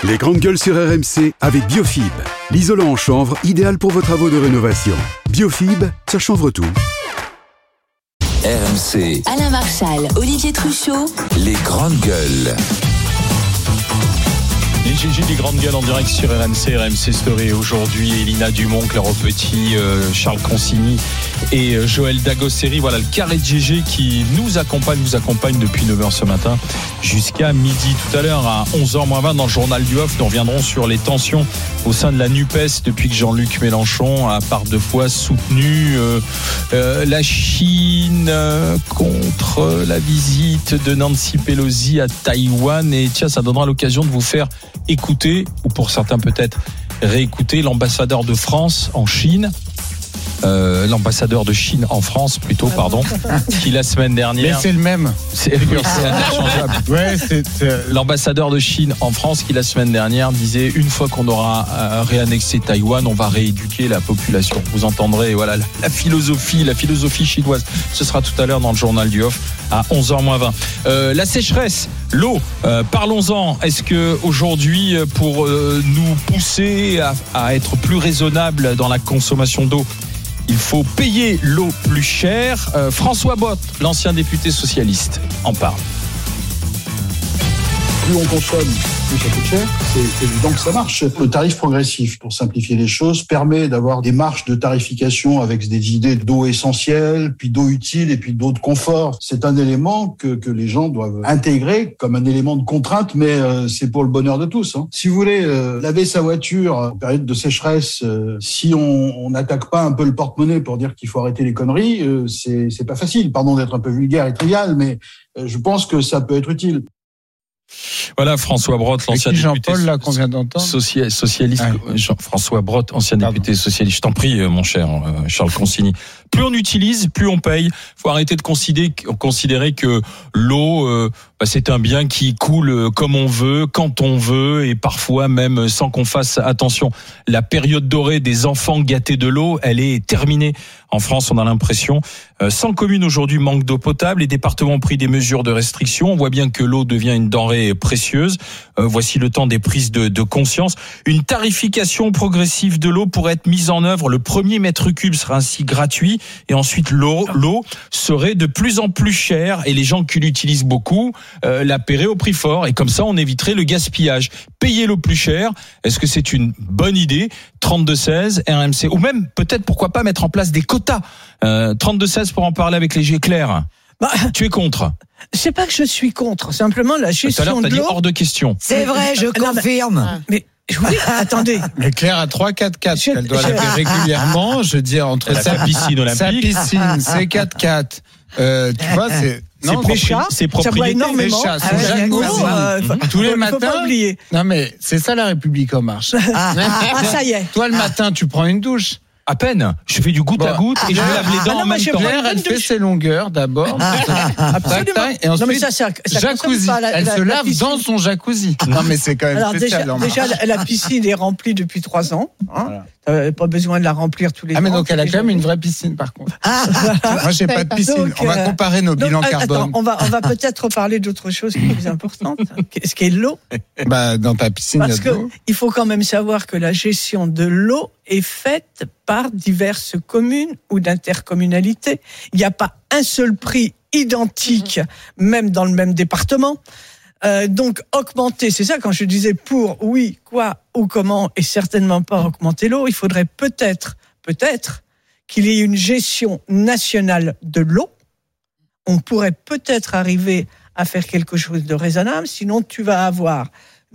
Les grandes gueules sur RMC avec Biofib. L'isolant en chanvre, idéal pour vos travaux de rénovation. Biofib, ça chanvre tout. RMC. Alain Marchal, Olivier Truchot. Les grandes gueules. Les GG des grandes gueules en direct sur RMC Story. Aujourd'hui, Elina Dumont, Claire Petit, Charles Consigny et Joël Dagosseri. Voilà le carré de GG qui nous accompagne depuis 9h ce matin jusqu'à midi. Tout à l'heure, à 11h20 dans le journal du Off, nous reviendrons sur les tensions au sein de la NUPES depuis que Jean-Luc Mélenchon a par deux fois soutenu la Chine contre la visite de Nancy Pelosi à Taïwan. Et tiens, ça donnera l'occasion de vous faire écouter, ou pour certains peut-être réécouter, l'ambassadeur de France en Chine, l'ambassadeur de Chine en France plutôt, pardon, qui la semaine dernière... Mais c'est le même. C'est interchangeable. Ouais, c'est... L'ambassadeur de Chine en France qui la semaine dernière disait une fois qu'on aura réannexé Taïwan, on va rééduquer la population. Vous entendrez voilà la philosophie chinoise. Ce sera tout à l'heure dans le journal du Off à 11h20. La sécheresse, l'eau, parlons-en. Est-ce que aujourd'hui, pour nous pousser à être plus raisonnable dans la consommation d'eau, il faut payer l'eau plus cher? François Brottes, l'ancien député socialiste, en parle. Plus on consomme, plus ça coûte cher. C'est évident que ça marche. Le tarif progressif, pour simplifier les choses, permet d'avoir des marges de tarification avec des idées d'eau essentielle, puis d'eau utile et puis d'eau de confort. C'est un élément que les gens doivent intégrer comme un élément de contrainte, mais c'est pour le bonheur de tous. Si vous voulez laver sa voiture en période de sécheresse, si on n'attaque pas un peu le porte-monnaie pour dire qu'il faut arrêter les conneries, c'est pas facile. Pardon d'être un peu vulgaire et trivial, mais je pense que ça peut être utile. Voilà François Brottes, l'ancien député Jean-Paul là qu'on vient d'entendre. Socialiste. François Brottes, ancien député socialiste. Je t'en prie, mon cher Charles Consigny. Plus on utilise, plus on paye. Faut arrêter de considérer que l'eau, c'est un bien qui coule comme on veut, quand on veut, et parfois même sans qu'on fasse attention. La période dorée des enfants gâtés de l'eau, elle est terminée. En France, on a l'impression. 100 communes aujourd'hui manquent d'eau potable. Les départements ont pris des mesures de restriction. On voit bien que l'eau devient une denrée précieuse. Voici le temps des prises de conscience. Une tarification progressive de l'eau pourrait être mise en œuvre. Le premier mètre cube sera ainsi gratuit. Et ensuite, l'eau serait de plus en plus chère. Et les gens qui l'utilisent beaucoup la paieraient au prix fort. Et comme ça, on éviterait le gaspillage. Payer l'eau plus cher, est-ce que c'est une bonne idée? 32-16, RMC. Ou même, peut-être, pourquoi pas mettre en place des quotas. 32-16 pour en parler avec les G. Claire. Tu es contre? C'est pas que je suis contre, simplement la gestion de l'eau. Tout à l'heure, t'as dit hors de question. C'est vrai, je confirme. Mais oui, attendez. Mais Claire a 3-4-4. Elle doit laver régulièrement. Je veux dire, entre sa piscine olympique. Sa piscine, ses 4x4. Tu vois, c'est... Non, mes chats, ça boit énormément. Les chats, son jacuzzi. Tous les matins. Faut pas oublier. Non, mais c'est ça la République en marche. Ça y est. Toi, le matin, tu prends une douche. À peine. Je fais du goutte à goutte et je me lave les dents en même temps. Claire, elle fait ses longueurs d'abord. Absolument. Et ensuite, non, mais ça jacuzzi. Elle se lave dans son jacuzzi. Non, mais c'est quand même spécial. Déjà, la piscine est remplie depuis 3 ans. Voilà. Pas besoin de la remplir tous les ans. Mais donc elle a quand même une vraie piscine par contre. Moi j'ai pas de piscine. Donc, on va comparer nos bilans carbone. Attends, on va peut-être parler d'autre chose qui est plus importante, ce qui est l'eau. Dans ta piscine, parce que il faut quand même savoir que la gestion de l'eau est faite par diverses communes ou d'intercommunalités. Il n'y a pas un seul prix identique, même dans le même département. Donc augmenter, c'est ça quand je disais pour, oui, quoi ou comment, et certainement pas augmenter l'eau, il faudrait peut-être qu'il y ait une gestion nationale de l'eau. On pourrait peut-être arriver à faire quelque chose de raisonnable, sinon tu vas avoir...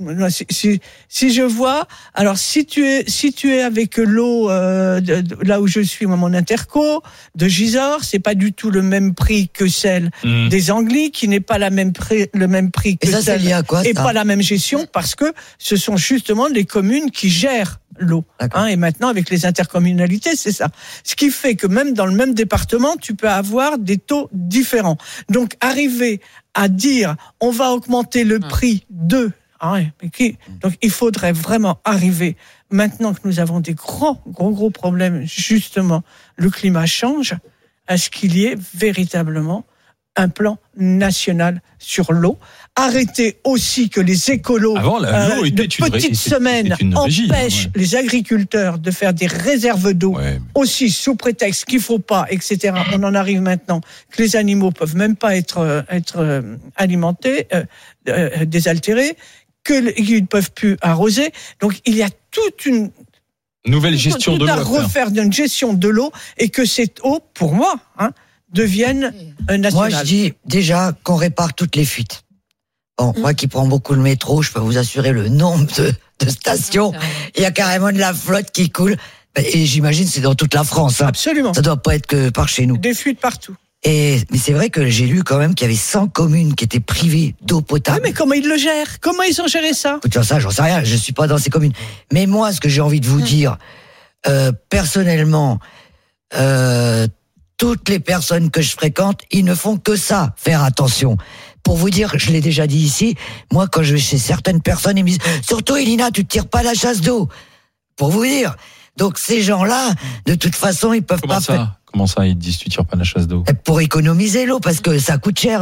Si je vois, alors si tu es avec l'eau là où je suis, moi, mon interco de Gisors, c'est pas du tout le même prix que celle des Anglais, qui n'est pas le même prix que ça, celle, quoi, et pas la même gestion, parce que ce sont justement les communes qui gèrent l'eau. Et maintenant, avec les intercommunalités, c'est ça. Ce qui fait que même dans le même département, tu peux avoir des taux différents. Donc, arriver à dire, on va augmenter le prix de... Donc, il faudrait vraiment arriver, maintenant que nous avons des gros problèmes, justement, le climat change, à ce qu'il y ait véritablement un plan national sur l'eau. Arrêter aussi que les écolos Avant, l'eau était de petites semaines empêchent les agriculteurs de faire des réserves d'eau aussi sous prétexte qu'il faut pas, etc. On en arrive maintenant que les animaux peuvent même pas être alimentés, désaltérés, qu'ils ne peuvent plus arroser. Donc il y a toute une nouvelle gestion de l'eau à refaire d'une gestion de l'eau et que cette eau, pour moi, devienne nationale. Moi, je dis déjà qu'on répare toutes les fuites. Bon, moi qui prends beaucoup le métro, je peux vous assurer le nombre de stations. Il y a carrément de la flotte qui coule. Et j'imagine c'est dans toute la France. Absolument. Ça doit pas être que par chez nous. Des fuites partout. Mais c'est vrai que j'ai lu quand même qu'il y avait 100 communes qui étaient privées d'eau potable. Oui, mais comment ils le gèrent ? Comment ils ont géré ça ? Ça, j'en sais rien. Je suis pas dans ces communes. Mais moi, ce que j'ai envie de vous dire, personnellement, toutes les personnes que je fréquente, ils ne font que ça, faire attention. Pour vous dire, je l'ai déjà dit ici, moi quand je vais chez certaines personnes, ils me disent « Surtout Elina, tu te tires pas la chasse d'eau ». Pour vous dire. Donc ces gens-là, de toute façon, ils peuvent pas faire... Comment ça, ils te disent tu tires pas la chasse d'eau ? Pour économiser l'eau, parce que ça coûte cher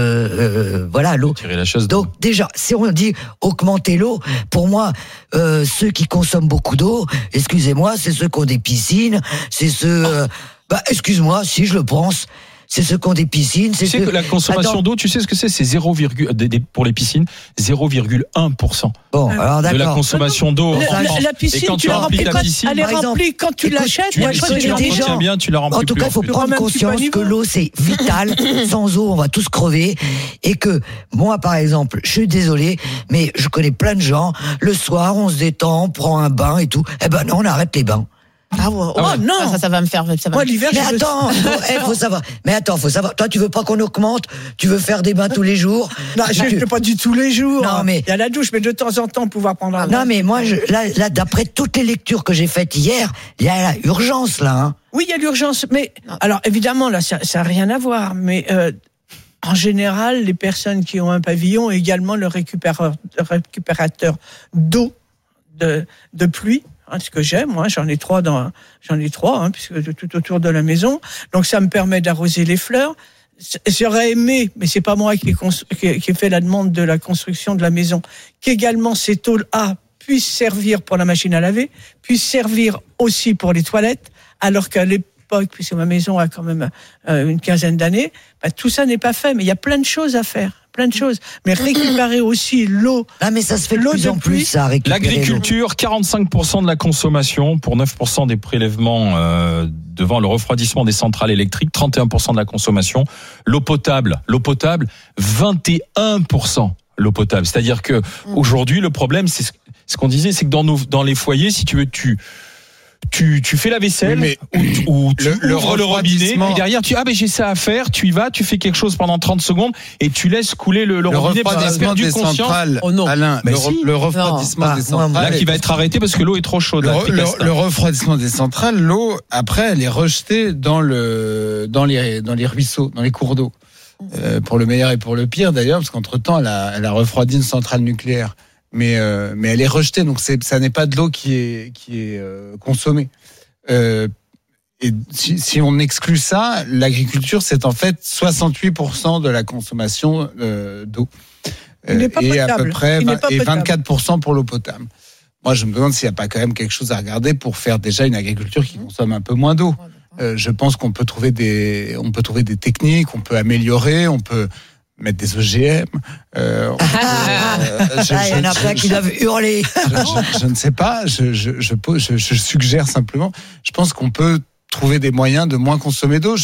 l'eau. Tirer la chasse d'eau. Donc déjà, si on dit augmenter l'eau, pour moi, ceux qui consomment beaucoup d'eau, excusez-moi, c'est ceux qui ont des piscines, c'est ceux... excuse-moi, si je le pense... C'est ceux qui ont des piscines. Tu sais que la consommation d'eau, tu sais ce que c'est ? C'est pour les piscines, 0,1%. Bon, alors d'accord. De la consommation d'eau. La piscine, et quand tu remplis ta piscine, elle est remplie quand tu l'achètes. Si tu l'entretiens bien, tu la remplis. En tout cas, il faut prendre conscience que l'eau, c'est vital. Sans eau, on va tous crever. Et que moi, par exemple, je suis désolé, mais je connais plein de gens. Le soir, on se détend, on prend un bain et tout. Eh ben non, on arrête les bains. Non, ça va me faire. Moi, l'hiver, faut savoir. Mais attends, faut savoir. Toi, tu veux pas qu'on augmente ? Tu veux faire des bains tous les jours ? Non, je ne fais pas du tous les jours. Non, mais il y a la douche, mais de temps en temps, pouvoir prendre un bain. Non, mais moi, là, d'après toutes les lectures que j'ai faites hier, il y a la urgence là. Oui, il y a l'urgence, mais alors évidemment, là, ça n'a rien à voir, mais. En général, les personnes qui ont un pavillon, également le récupérateur d'eau de pluie. Ce que j'aime, moi, j'en ai trois, puisque tout autour de la maison. Donc, ça me permet d'arroser les fleurs. J'aurais aimé, mais c'est pas moi qui ai fait la demande de la construction de la maison, qu'également cette eau-là puisse servir pour la machine à laver, puisse servir aussi pour les toilettes, alors qu'à l'époque, puisque ma maison a quand même une quinzaine d'années, tout ça n'est pas fait. Mais il y a plein de choses à faire. Plein de choses, mais récupérer aussi l'eau. Ah, mais ça se fait de plus en plus, ça, récupérer l'agriculture, 45% de la consommation pour 9% des prélèvements devant le refroidissement des centrales électriques, 31% de la consommation. L'eau potable, 21% l'eau potable. C'est-à-dire que aujourd'hui, le problème, c'est ce qu'on disait, c'est que dans les foyers, si tu veux, tu fais la vaisselle ou tu ouvres le robinet et derrière j'ai ça à faire, tu y vas, tu fais quelque chose pendant 30 secondes et tu laisses couler le robinet parce que tu as perdu conscience. Centrales, Alain, le refroidissement des centrales. Là qui va être arrêté parce que l'eau est trop chaude. Le refroidissement des centrales, l'eau après elle est rejetée dans les ruisseaux, dans les cours d'eau. Pour le meilleur et pour le pire d'ailleurs, parce qu'entre-temps elle a refroidi une centrale nucléaire. Mais elle est rejetée, donc ça n'est pas de l'eau qui est consommée. Et si on exclut ça, l'agriculture c'est en fait 68% de la consommation d'eau, et à peu près 24% pour l'eau potable. Moi, je me demande s'il n'y a pas quand même quelque chose à regarder pour faire déjà une agriculture qui consomme un peu moins d'eau. Je pense qu'on peut trouver des techniques, on peut améliorer, on peut mettre des OGM. Il y en a plein qui doivent hurler. Je ne sais pas. Je suggère simplement. Je pense qu'on peut trouver des moyens de moins consommer d'eau.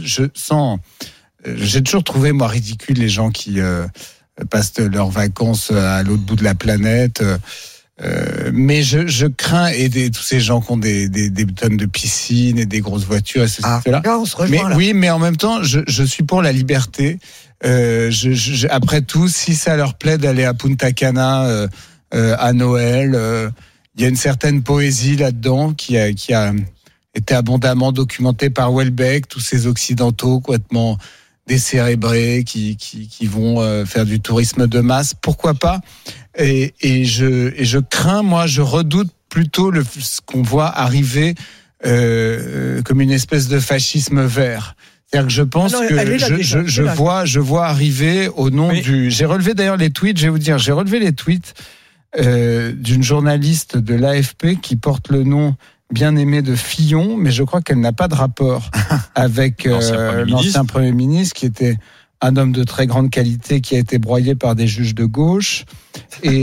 J'ai toujours trouvé moi ridicule les gens qui passent leurs vacances à l'autre bout de la planète. Mais je crains, et tous ces gens qui ont des tonnes de piscines et des grosses voitures et ceci, cela. Là, on se rejoint, là. Oui, mais en même temps, je suis pour la liberté. Après tout, si ça leur plaît d'aller à Punta Cana à Noël, il y a une certaine poésie là-dedans qui a été abondamment documentée par Houellebecq, tous ces occidentaux complètement décérébrés qui vont faire du tourisme de masse. Pourquoi pas ? Et je crains, moi, je redoute plutôt ce qu'on voit arriver comme une espèce de fascisme vert. C'est-à-dire que je pense que je vois arriver au nom du. J'ai relevé d'ailleurs les tweets. Je vais vous dire, j'ai relevé les tweets d'une journaliste de l'AFP qui porte le nom bien aimé de Fillon, mais je crois qu'elle n'a pas de rapport avec l'ancien Premier ministre, qui était un homme de très grande qualité, qui a été broyé par des juges de gauche. Et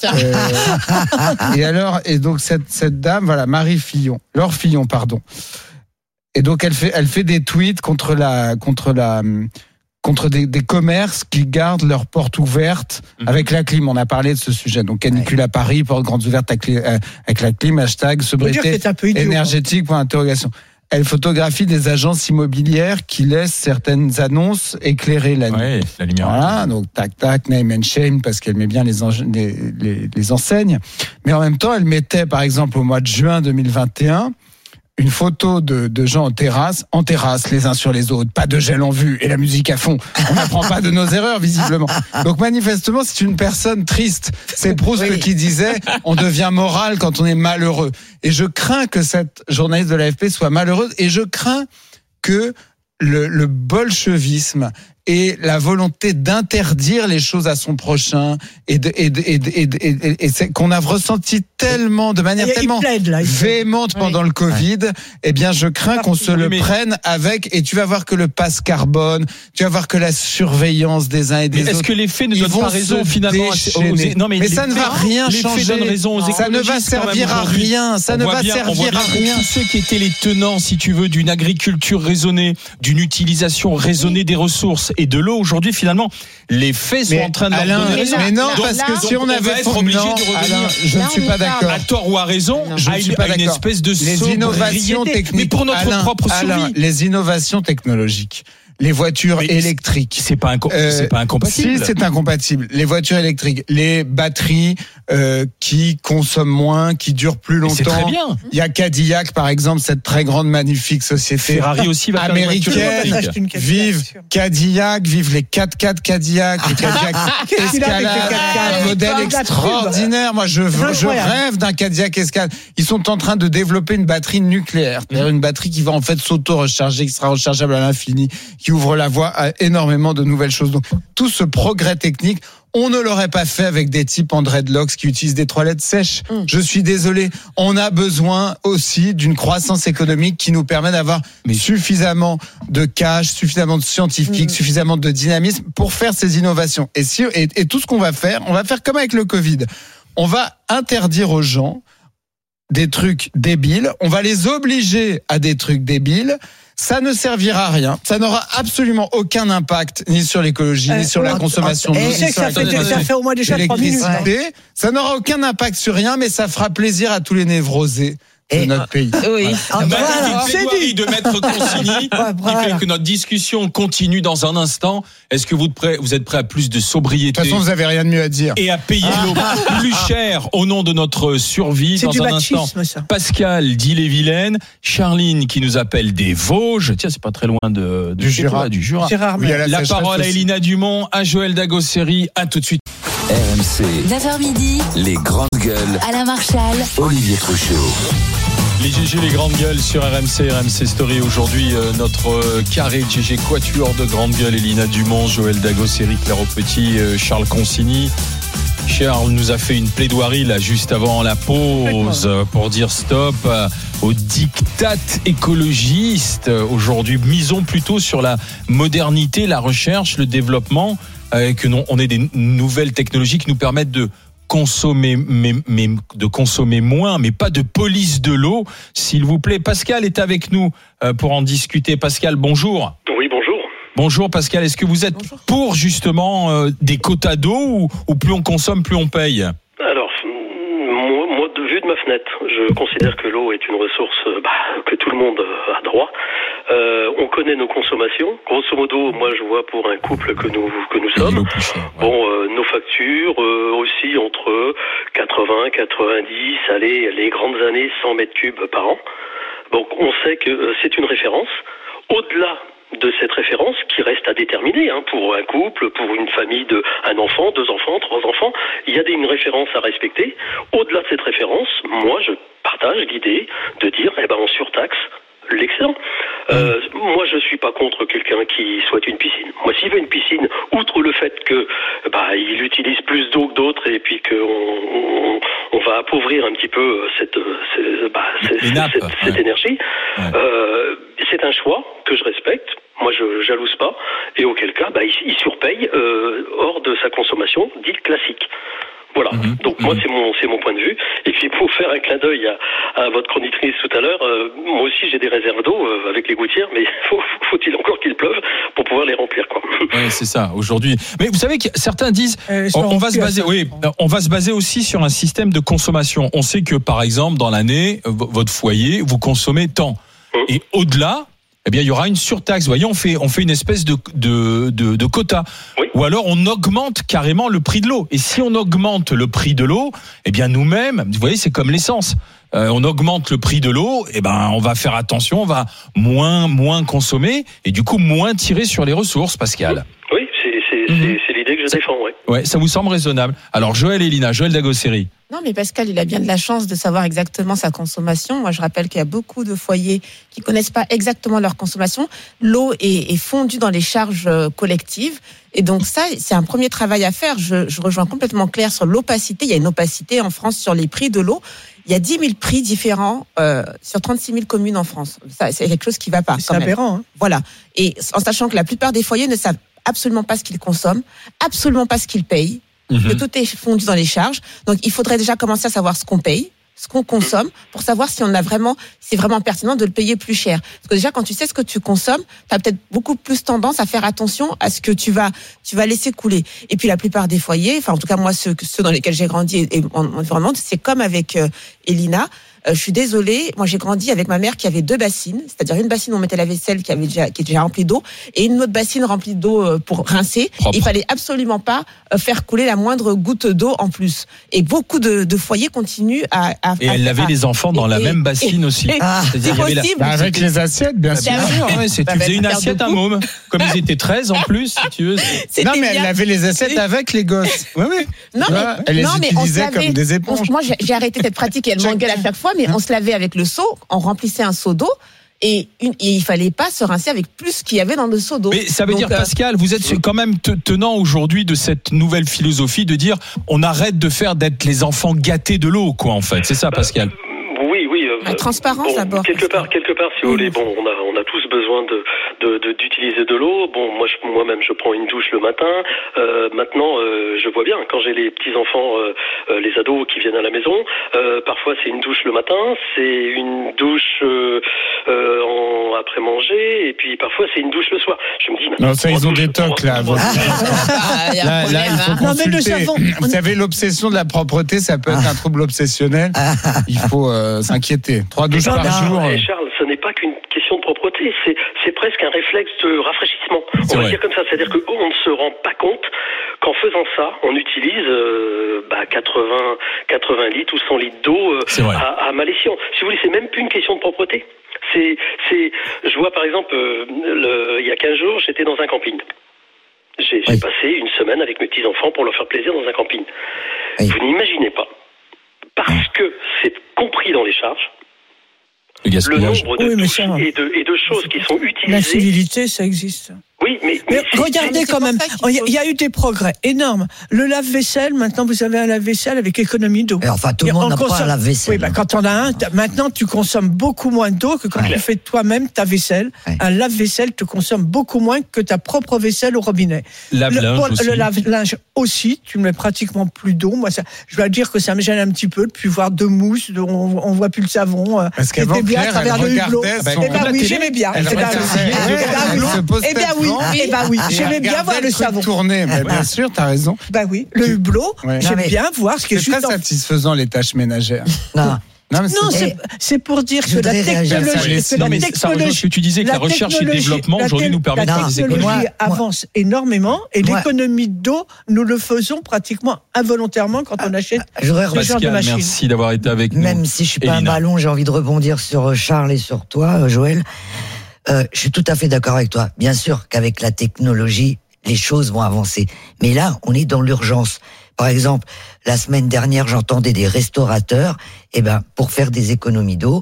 donc cette dame, voilà, Marie Fillon, Laure Fillon, pardon. Et donc elle fait des tweets contre des commerces qui gardent leurs portes ouvertes avec la clim. On a parlé de ce sujet. Donc canicule à Paris, portes grandes ouvertes avec la clim, hashtag sobriété énergétique, point d'interrogation. Elle photographie des agences immobilières qui laissent certaines annonces éclairer la nuit. Ouais, la lumière. Voilà, donc tac, name and shame, parce qu'elle met bien les enseignes. Mais en même temps, elle mettait, par exemple, au mois de juin 2021, une photo de gens en terrasse, les uns sur les autres, pas de gel en vue et la musique à fond. On n'apprend pas de nos erreurs, visiblement. Donc manifestement, c'est une personne triste. C'est Proust qui disait « On devient moral quand on est malheureux ». Et je crains que cette journaliste de l'AFP soit malheureuse, et je crains que le bolchevisme et la volonté d'interdire les choses à son prochain et c'est qu'on a ressenti tellement, de manière tellement véhémente pendant le Covid, eh bien, je crains qu'on se le prenne avec, et tu vas voir que le passe carbone, tu vas voir que la surveillance des uns et des autres. Est-ce que les faits ne donnent pas raison finalement Non, mais ça ne va rien changer. Les faits donnent raison aux écologistes. Ça ne va servir à rien. Ça ne va servir à rien. Tous ceux qui étaient les tenants, si tu veux, d'une agriculture raisonnée, d'une utilisation raisonnée des ressources et de l'eau, aujourd'hui, finalement, les faits sont en train de leur donner raison. Mais non, parce que si on avait être obligé de revenir, je ne suis pas d'accord. À tort ou à raison, à une espèce de les innovations techniques, mais pour notre propre survie. Les innovations technologiques, les voitures électriques, c'est pas incompatible. Si, c'est incompatible. Les voitures électriques, les batteries qui consomment moins, qui durent plus longtemps. C'est très bien. Il y a Cadillac, par exemple, cette très grande, magnifique société Ferrari aussi va américaine. Vive Cadillac, vive les 4x4 Cadillac, les Cadillac Escalade, un modèle extraordinaire. Moi, je rêve d'un Cadillac Escalade. Ils sont en train de développer une batterie nucléaire, c'est-à-dire une batterie qui va en fait s'auto-recharger, qui sera rechargeable à l'infini, qui ouvre la voie à énormément de nouvelles choses. Donc, tout ce progrès technique, on ne l'aurait pas fait avec des types en dreadlocks qui utilisent des toilettes sèches. Je suis désolé. On a besoin aussi d'une croissance économique qui nous permet d'avoir suffisamment de cash, suffisamment de scientifiques, suffisamment de dynamisme pour faire ces innovations. Et tout ce qu'on va faire, on va faire comme avec le Covid. On va interdire aux gens des trucs débiles. On va les obliger à des trucs débiles. Ça ne servira à rien. Ça n'aura absolument aucun impact ni sur l'écologie, ni sur la consommation d'eau. Ça fait au moins déjà 3 minutes. Ça n'aura aucun impact sur rien, mais ça fera plaisir à tous les névrosés de notre pays. Oui. Magnifique de Maître Consigny qui fait que notre discussion continue dans un instant. Est-ce que vous êtes prêt à plus de sobriété? De toute façon, vous n'avez rien de mieux à dire. Et à payer l'eau plus cher au nom de notre survie. C'est dans un instant, ça. Pascal d'Ille-et-Vilaine, Charline qui nous appelle des Vosges. Tiens, c'est pas très loin du Jura. Oui, la parole à Elina Dumont, à Joël Dagosseri. À tout de suite. RMC. 9h midi. Les grandes gueules. Alain Marchal. Olivier Truchot. Les GG, les grandes gueules sur RMC Story. Aujourd'hui, notre carré GG quatuor de grandes gueules. Elina Dumont, Joël Dagosseri, Claire Petit, Charles Consigny. Charles nous a fait une plaidoirie là juste avant la pause pour dire stop aux diktats écologistes. Aujourd'hui, misons plutôt sur la modernité, la recherche, le développement, on ait des nouvelles technologies qui nous permettent de consommer, mais de consommer moins, mais pas de police de l'eau, s'il vous plaît. Pascal est avec nous pour en discuter. Pascal, bonjour. Oui, bonjour. Bonjour Pascal, est-ce que vous êtes pour justement des quotas d'eau ou plus on consomme, plus on paye? Alors, moi, vu de ma fenêtre, je considère que l'eau est une ressource que tout le monde a droit. On connaît nos consommations. Grosso modo, moi je vois pour un couple que nous sommes. Nos factures aussi entre 80, 90, allez, les grandes années 100 mètres cubes par an. Donc on sait que c'est une référence. Au-delà de cette référence qui reste à déterminer pour un couple, pour une famille de un enfant, 2 enfants, 3 enfants, il y a une référence à respecter. Au-delà de cette référence, moi je partage l'idée de dire on surtaxe l'excédent. Moi, je suis pas contre quelqu'un qui souhaite une piscine. Moi, s'il veut une piscine, outre le fait que il utilise plus d'eau que d'autres et puis qu'on va appauvrir un petit peu cette énergie, c'est un choix que je respecte. Moi, je jalouse pas. Et auquel cas, il surpaye hors de sa consommation dite classique. Voilà. Donc moi, c'est mon point de vue. Et puis pour faire un clin d'œil à votre chroniqueuse tout à l'heure, moi aussi j'ai des réserves d'eau avec les gouttières, mais faut-il encore qu'il pleuve pour pouvoir les remplir, quoi. Oui, c'est ça aujourd'hui. Mais vous savez que certains disent on va se baser aussi sur un système de consommation. On sait que par exemple dans l'année, votre foyer vous consommez tant. Et au-delà, eh bien, il y aura une surtaxe. Vous voyez, on fait une espèce de quota. Oui. Ou alors, on augmente carrément le prix de l'eau. Et si on augmente le prix de l'eau, eh bien, nous-mêmes, vous voyez, c'est comme l'essence. On augmente le prix de l'eau, eh ben, on va faire attention, on va moins consommer et du coup, moins tirer sur les ressources, Pascal. Oui, c'est l'idée que je défends, ouais. Ouais, ça vous semble raisonnable. Alors, Joël et Lina, Joël Dagosseri. Non, mais Pascal, il a bien de la chance de savoir exactement sa consommation. Moi, je rappelle qu'il y a beaucoup de foyers qui connaissent pas exactement leur consommation. L'eau est fondue dans les charges collectives. Et donc ça, c'est un premier travail à faire. Je rejoins complètement Claire sur l'opacité. Il y a une opacité en France sur les prix de l'eau. Il y a 10 000 prix différents sur 36 000 communes en France. Ça, c'est quelque chose qui va pas. C'est aberrant. Hein. Voilà. Et en sachant que la plupart des foyers ne savent absolument pas ce qu'ils consomment, absolument pas ce qu'ils payent. Que tout est fondu dans les charges. Donc, il faudrait déjà commencer à savoir ce qu'on paye, ce qu'on consomme, pour savoir si c'est vraiment pertinent de le payer plus cher. Parce que déjà, quand tu sais ce que tu consommes, tu as peut-être beaucoup plus tendance à faire attention à ce que tu vas laisser couler. Et puis, la plupart des foyers, enfin, en tout cas, moi, ceux dans lesquels j'ai grandi et vraiment, c'est comme avec Elina. Je suis désolée, moi j'ai grandi avec ma mère qui avait 2 bassines, c'est-à-dire une bassine où on mettait la vaisselle qui est déjà remplie d'eau et une autre bassine remplie d'eau pour rincer. Il fallait absolument pas faire couler la moindre goutte d'eau en plus. Et beaucoup de foyers continuent à et elle lavait les enfants dans la même bassine aussi. C'est-à-dire possible. Avec les assiettes, bien sûr. Tu faisais une assiette à môme. Comme ils étaient 13 en plus, si tu veux. Non, mais elle lavait les assiettes avec les gosses. Oui. Non, elle les utilisait comme des éponges. Moi, j'ai arrêté cette pratique et elle m'engueule à chaque fois, mais on se lavait avec le seau, on remplissait un seau d'eau. Et il fallait pas se rincer avec plus qu'il y avait dans le seau d'eau. Mais ça veut dire, Pascal, vous êtes quand même tenant aujourd'hui de cette nouvelle philosophie de dire on arrête d'être les enfants gâtés de l'eau, quoi, en fait. C'est ça, Pascal. Oui. La transparence d'abord. Quelque part, si vous voulez, on a tous besoin d'utiliser de l'eau. Bon, moi-même, je prends une douche le matin. Maintenant, je vois bien quand j'ai les petits enfants, les ados qui viennent à la maison. Parfois, c'est une douche le matin, c'est une douche après manger, et puis parfois c'est une douche le soir. Je me dis. Non, ça, ils ont des tocs là. Là, il faut consulter. Vous savez, l'obsession de la propreté, ça peut être un trouble obsessionnel. Il faut s'inquiéter. 3 douches par jour. Charles, ce n'est pas qu'une question de propreté, c'est presque un réflexe de rafraîchissement. On va dire comme ça, c'est-à-dire qu'on ne se rend pas compte qu'en faisant ça, on utilise 80 litres ou 100 litres d'eau à mal escient. Si vous voulez, c'est même plus une question de propreté. Je vois par exemple, il y a 15 jours, j'étais dans un camping. J'ai passé une semaine avec mes petits-enfants pour leur faire plaisir dans un camping. Vous n'imaginez pas. Parce que c'est compris dans les charges, le nombre de douches et de choses qui sont utilisées. La civilité, ça existe. Oui, mais regardez quand même, il y a eu des progrès énormes. Le lave-vaisselle, maintenant vous avez un lave-vaisselle avec économie d'eau. Enfin, tout le monde n'a pas un lave-vaisselle. Oui, quand on a un, maintenant tu consommes beaucoup moins d'eau que quand tu fais toi-même ta vaisselle. Un lave-vaisselle te consomme beaucoup moins que ta propre vaisselle au robinet. Le lave-linge aussi, tu ne mets pratiquement plus d'eau. Moi, je dois dire que ça me gêne un petit peu de plus voir de mousse, on voit plus le savon. Parce qu'avant, bien à travers le hublot. Oui, j'aimais bien. J'aimais bien voir le savon. Tourner, mais bien sûr, t'as raison. Le hublot, j'aime bien voir ce qui est juste. C'est très satisfaisant les tâches ménagères. Non, c'est pour dire que la technologie. Ce que tu disais, que la recherche et le développement aujourd'hui nous permettent de faire des économies. La technologie avance énormément et l'économie d'eau, nous le faisons pratiquement involontairement quand on achète ce genre de machine. Merci d'avoir été avec nous. Même si je suis pas un ballon, j'ai envie de rebondir sur Charles et sur toi, Joël. Je suis tout à fait d'accord avec toi. Bien sûr qu'avec la technologie, les choses vont avancer. Mais là, on est dans l'urgence. Par exemple, la semaine dernière, j'entendais des restaurateurs, pour faire des économies d'eau,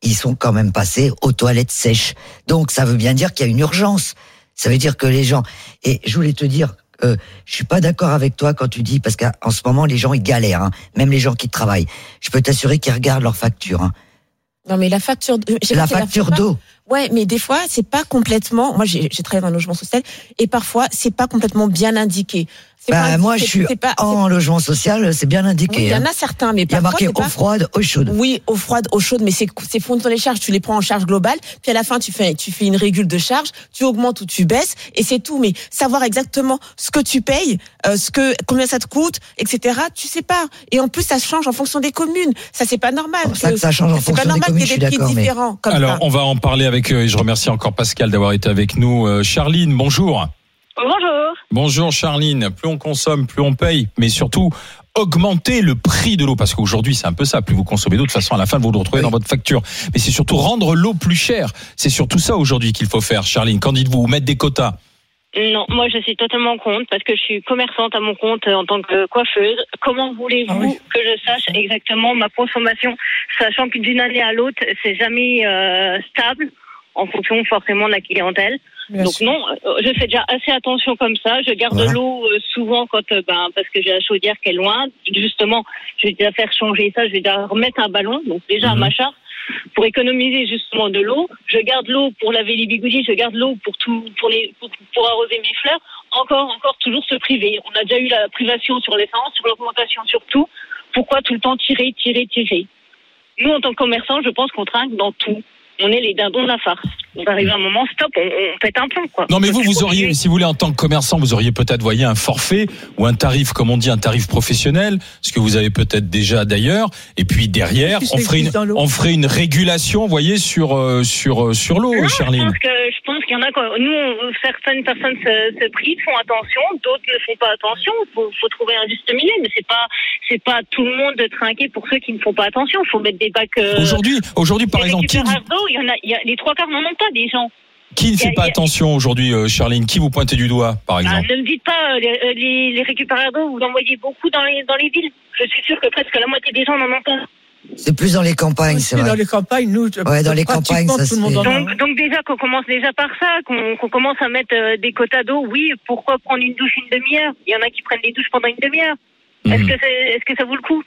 ils sont quand même passés aux toilettes sèches. Donc ça veut bien dire qu'il y a une urgence. Ça veut dire que les gens... Et je voulais te dire, je suis pas d'accord avec toi quand tu dis, parce qu'en ce moment les gens ils galèrent, hein, même les gens qui travaillent. Je peux t'assurer qu'ils regardent leurs factures. Hein. Non, mais la facture d'eau. Ouais, mais des fois, c'est pas complètement. Moi, j'ai travaillé dans le logement social et parfois, c'est pas complètement bien indiqué. Moi, je suis en logement social, c'est bien indiqué. Oui, il y en a certains, mais il y a marqué eau froide, eau chaude. Oui, eau froide, eau chaude, mais c'est fondu dans les charges. Tu les prends en charge globale, puis à la fin, tu fais une régule de charge, tu augmentes ou tu baisses, et c'est tout. Mais savoir exactement ce que tu payes, combien ça te coûte, etc. Tu sais pas. Et en plus, ça change en fonction des communes. Ça, c'est pas normal. C'est ça que ça change en fonction des communes. C'est pas normal qu'il y ait des prix différents. Alors, on va en parler avec. Et je remercie encore Pascal d'avoir été avec nous. Charline, bonjour. Bonjour. Bonjour Charline, plus on consomme, plus on paye, mais surtout augmenter le prix de l'eau, parce qu'aujourd'hui c'est un peu ça, plus vous consommez d'eau, de toute façon à la fin vous le retrouvez dans votre facture, mais c'est surtout rendre l'eau plus chère, c'est surtout ça aujourd'hui qu'il faut faire. Charline, qu'en dites-vous, mettre des quotas? Non, moi je suis totalement contre, parce que je suis commerçante à mon compte en tant que coiffeuse. Comment voulez-vous que je sache exactement ma consommation, sachant que d'une année à l'autre c'est jamais stable en fonction forcément de la clientèle. Donc non, je fais déjà assez attention comme ça. Je garde l'eau souvent quand, parce que j'ai la chaudière qui est loin. Justement, je vais déjà faire changer ça. Je vais déjà remettre un ballon, donc déjà à ma charge, pour économiser justement de l'eau. Je garde l'eau pour laver les bigoudis. Je garde l'eau pour arroser mes fleurs. Encore toujours se priver. On a déjà eu la privation sur l'essence, sur l'augmentation surtout. Pourquoi tout le temps tirer? Nous, en tant que commerçants, je pense qu'on trinque dans tout. On est les dindons de la farce. On arrive à un moment, stop, on pète un plomb, quoi. Non, mais vous auriez, si vous voulez, en tant que commerçant, vous auriez peut-être, voyez, un forfait ou un tarif, comme on dit, un tarif professionnel, ce que vous avez peut-être déjà d'ailleurs. Et puis derrière, on ferait une régulation, voyez, sur l'eau, Charline. Je pense qu'il y en a, nous, certaines personnes se privent, font attention, d'autres ne font pas attention. Faut trouver un juste milieu, mais c'est pas tout le monde de trinquer pour ceux qui ne font pas attention. Faut mettre des bacs. Aujourd'hui, par exemple, il y a les 3/4 n'en ont pas des gens. Qui ne fait pas attention aujourd'hui, Charline? Qui vous pointez du doigt, par exemple? Ne me dites pas, les récupérateurs d'eau, vous en voyez beaucoup dans les villes. Je suis sûre que presque la moitié des gens n'en ont pas. C'est plus dans les campagnes, c'est vrai. Dans les campagnes, nous, dans les campagnes, ça tout le monde en a. Donc déjà, qu'on commence déjà par ça, qu'on commence à mettre des quotas d'eau. Oui, pourquoi prendre une douche une demi-heure? Il y en a qui prennent des douches pendant une demi-heure. Est-ce que ça vaut le coup?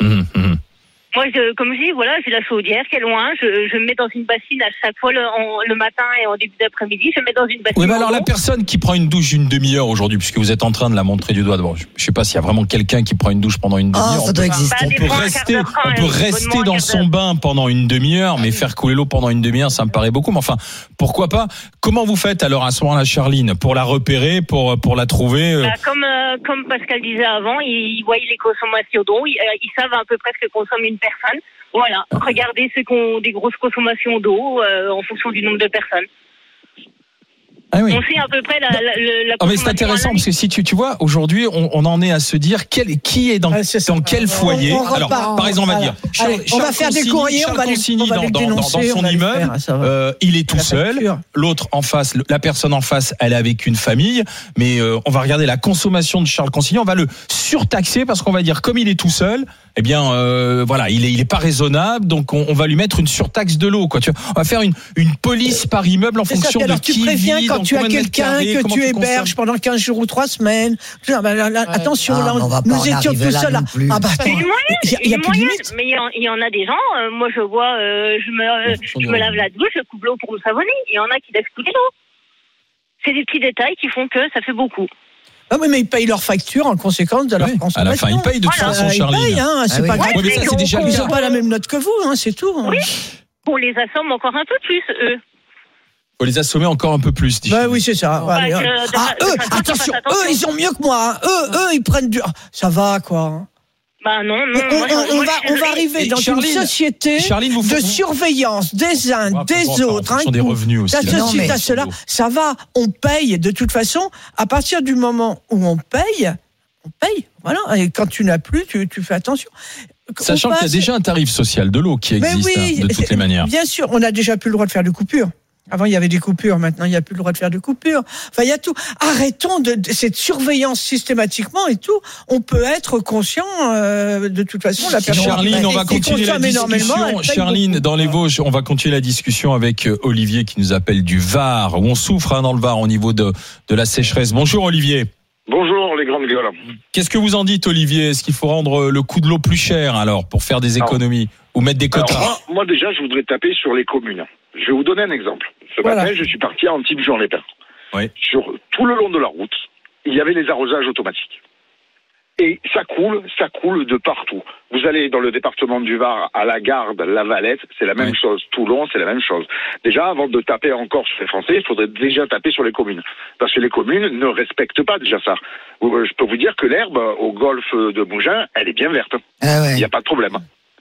Moi, comme je dis, voilà, j'ai la chaudière qui est loin. Je me mets dans une bassine à chaque fois le matin et en début d'après-midi. Je me mets dans une bassine. Oui, mais alors la personne qui prend une douche une demi-heure aujourd'hui, puisque vous êtes en train de la montrer du doigt, je sais pas s'il y a vraiment quelqu'un qui prend une douche pendant une demi-heure. Ça doit exister. On peut rester dans son bain pendant une demi-heure, mais faire couler l'eau pendant une demi-heure, ça me paraît beaucoup. Mais enfin, pourquoi pas? Comment vous faites alors à ce moment-là, Charline, pour la repérer, pour la trouver? Comme Pascal disait avant, ils voient les consommations d'eau, ils savent à peu près ce que consomme une personne. Voilà, regardez ceux qui ont des grosses consommations d'eau en fonction du nombre de personnes. Ah oui. On sait à peu près la mais c'est intéressant parce que si tu vois, aujourd'hui, on en est à se dire qui est dans quel foyer. Alors, par exemple, on va dire, on va faire des courriers, on va les dénoncer, dans son immeuble, il est tout seul. L'autre en face, la personne en face, elle est avec une famille. Mais on va regarder la consommation de Charles Consigny. On va le surtaxer parce qu'on va dire, comme il est tout seul, eh bien, voilà, il est pas raisonnable. Donc, on va lui mettre une surtaxe de l'eau, quoi. Tu vois, on va faire une police par immeuble en fonction de qui vit. Quand tu as quelqu'un que tu héberges pendant 15 jours ou 3 semaines. Attention, là, nous étions tout seuls là. Il y a plus de limite. Mais il y en a des gens, moi je vois, je me lave la douche, je coupe l'eau pour me savonner. Il y en a qui laissent couler l'eau. C'est des petits détails qui font que ça fait beaucoup. Ah oui, mais ils payent leur facture en conséquence de leur consommation. À la fin, ils payent de toute façon, Charline. Ils payent, c'est pas grave. Mais ça, c'est déjà le cas. Ils n'ont pas la même note que vous, c'est tout. Oui, on les assomme encore un peu plus, eux. Faut les assommer encore un peu plus. Oui, c'est ça. Eux, attention, eux, ils ont mieux que moi.Eux, ils prennent du. Ça va, quoi. Bah non. On va arriver dans une société de surveillance des uns, des autres. Ce sont des revenus aussi. Ça va. On paye de toute façon. À partir du moment où on paye. Voilà. Et quand tu n'as plus, tu fais attention. Sachant qu'il y a déjà un tarif social de l'eau qui existe de toutes les manières. Bien sûr, on n'a déjà plus le droit de faire de coupures. Avant, il y avait des coupures. Maintenant, il n'y a plus le droit de faire de coupures. Enfin, il y a tout. Arrêtons de cette surveillance systématiquement et tout. On peut être conscient, de toute façon, la personne. Charline, on va continuer la discussion. Charline, dans les Vosges, on va continuer la discussion avec Olivier qui nous appelle du Var, où on souffre dans le Var au niveau de la sécheresse. Bonjour Olivier. Bonjour les grandes gueules. Qu'est-ce que vous en dites Olivier ? Est-ce qu'il faut rendre le coût de l'eau plus cher alors pour faire des économies ou mettre des quotas ? Moi déjà, je voudrais taper sur les communes. Je vais vous donner un exemple. Ce matin, je suis parti à Antibes-Juan-les-Pins. Oui. Sur tout le long de la route, il y avait les arrosages automatiques. Et ça coule de partout. Vous allez dans le département du Var, à la Garde, la Valette, c'est la même chose. Toulon, c'est la même chose. Déjà, avant de taper encore sur les Français, il faudrait déjà taper sur les communes. Parce que les communes ne respectent pas déjà ça. Je peux vous dire que l'herbe au golfe de Mougins, elle est bien verte. Il n'y a pas de problème.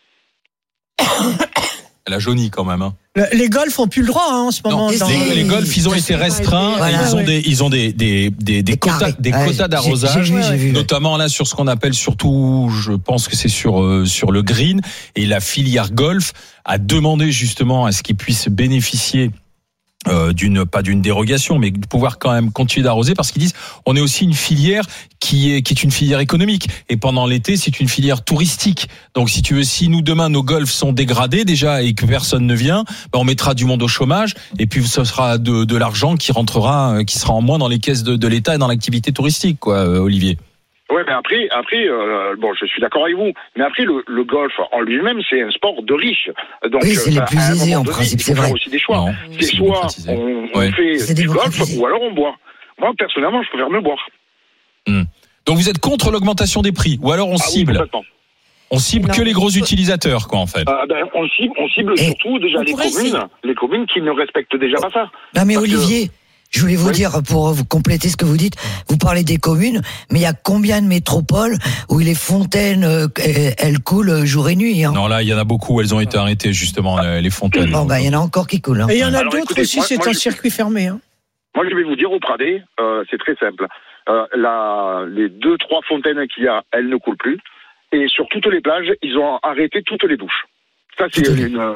Elle a jauni quand même. Les golfs ont plus le droit en ce moment. Les golfs, ils ont été restreints. Ils ont des quotas d'arrosage, notamment là sur ce qu'on appelle surtout, je pense que c'est sur le green. Et la filière golf a demandé justement à ce qu'ils puissent bénéficier pas d'une dérogation, mais de pouvoir quand même continuer d'arroser, parce qu'ils disent on est aussi une filière qui est une filière économique, et pendant l'été c'est une filière touristique. Donc si tu veux, si nous demain nos golfs sont dégradés déjà et que personne ne vient, on mettra du monde au chômage, et puis ce sera de l'argent qui rentrera, qui sera en moins dans les caisses de l'État et dans l'activité touristique, quoi, Olivier. Ouais, mais après, je suis d'accord avec vous. Mais après, le golf en lui-même, c'est un sport de riches. Donc, c'est le plus aisé en principe, c'est vrai. Il faut aussi des choix. C'est soit on fait du golf, ou alors on boit. Moi, personnellement, je préfère me boire. Donc vous êtes contre l'augmentation des prix, ou alors on cible. Oui, on cible que les gros utilisateurs, quoi, en fait. On cible surtout déjà les communes qui ne respectent déjà pas ça. Non, mais Olivier. Je voulais vous dire, pour vous compléter ce que vous dites, vous parlez des communes, mais il y a combien de métropoles où les fontaines, elles coulent jour et nuit, hein? Non, là, il y en a beaucoup, elles ont été arrêtées, justement, les fontaines. Bon, il y en a encore qui coulent. Hein. Et il y en a d'autres aussi, c'est un circuit fermé. Hein. Moi, je vais vous dire, au Pradé, c'est très simple. Les 2-3 fontaines qu'il y a, elles ne coulent plus. Et sur toutes les plages, ils ont arrêté toutes les douches. Ça, c'est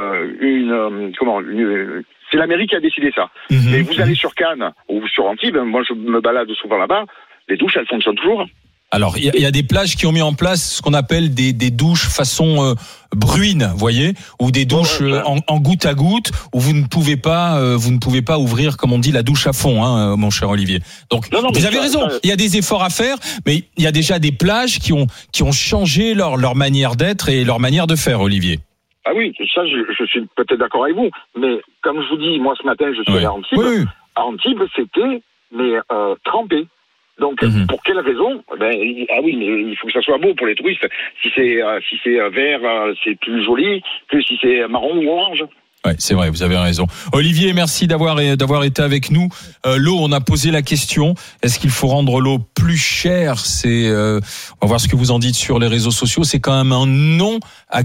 c'est la mairie qui a décidé ça. Mais vous allez sur Cannes ou sur Antibes, moi je me balade souvent là-bas, les douches elles fonctionnent toujours. Alors il y a des plages qui ont mis en place ce qu'on appelle des douches façon bruine, voyez, ou des douches en goutte à goutte, où vous ne pouvez pas ouvrir, comme on dit, la douche à fond, hein, mon cher Olivier. Donc vous avez raison, il y a des efforts à faire, mais il y a déjà des plages qui ont changé leur manière d'être et leur manière de faire, Olivier. Ah oui, ça, je suis peut-être d'accord avec vous. Mais comme je vous dis, moi, ce matin, je suis allé à Antibes. Oui. À Antibes, c'était trempé. Donc, pour quelle raison ? Mais il faut que ça soit beau pour les touristes. Si c'est vert, c'est plus joli que si c'est marron ou orange. Ouais, c'est vrai, vous avez raison. Olivier, merci d'avoir été avec nous. L'eau, on a posé la question. Est-ce qu'il faut rendre l'eau plus chère ? On va voir ce que vous en dites sur les réseaux sociaux. C'est quand même un non à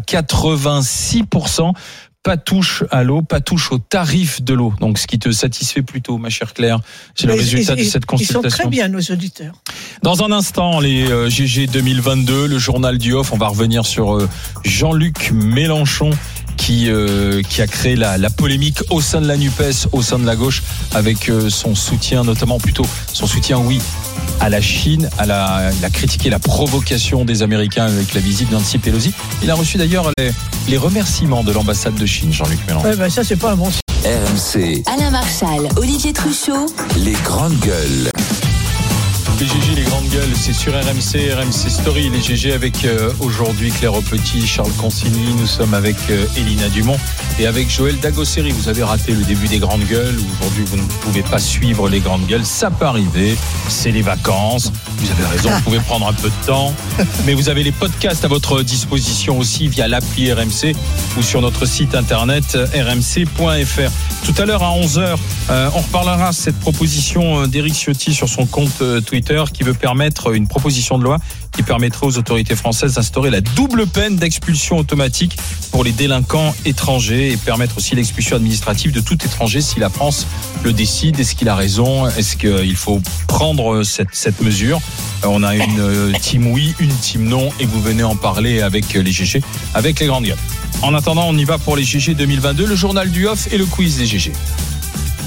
86%. Pas touche à l'eau, pas touche au tarif de l'eau. Donc, ce qui te satisfait plutôt, ma chère Claire, c'est le résultat de cette consultation. Ils sont très bien, nos auditeurs. Dans un instant, les GG 2022, le journal du Off. On va revenir sur Jean-Luc Mélenchon, qui a créé la polémique au sein de la NUPES, au sein de la gauche, avec son soutien, notamment plutôt son soutien, à la Chine. Il a critiqué la provocation des Américains avec la visite de Nancy Pelosi. Il a reçu d'ailleurs les remerciements de l'ambassade de Chine, Jean-Luc Mélenchon. Ouais, ça, c'est pas un bon signe. RMC. Alain Marchal, Olivier Truchot. Les grandes gueules. Les GG, les grandes gueules, c'est sur RMC Story. Les GG avec aujourd'hui Claire Petit, Charles Consigny. Nous sommes avec Elina Dumont et avec Joël Dagosseri. Vous avez raté le début des grandes gueules. Aujourd'hui, vous ne pouvez pas suivre les grandes gueules. Ça peut arriver. C'est les vacances. Vous avez raison. Vous pouvez prendre un peu de temps. Mais vous avez les podcasts à votre disposition aussi via l'appli RMC ou sur notre site internet rmc.fr. Tout à l'heure à 11h, on reparlera de cette proposition d'Éric Ciotti sur son compte Twitter, qui veut permettre une proposition de loi qui permettrait aux autorités françaises d'instaurer la double peine d'expulsion automatique pour les délinquants étrangers et permettre aussi l'expulsion administrative de tout étranger si la France le décide. Est-ce qu'il a raison ? Est-ce qu'il faut prendre cette mesure ? On a une team oui, une team non, et vous venez en parler avec les GG, avec les grandes gueules. En attendant, on y va pour les GG 2022, le journal du Off et le quiz des GG.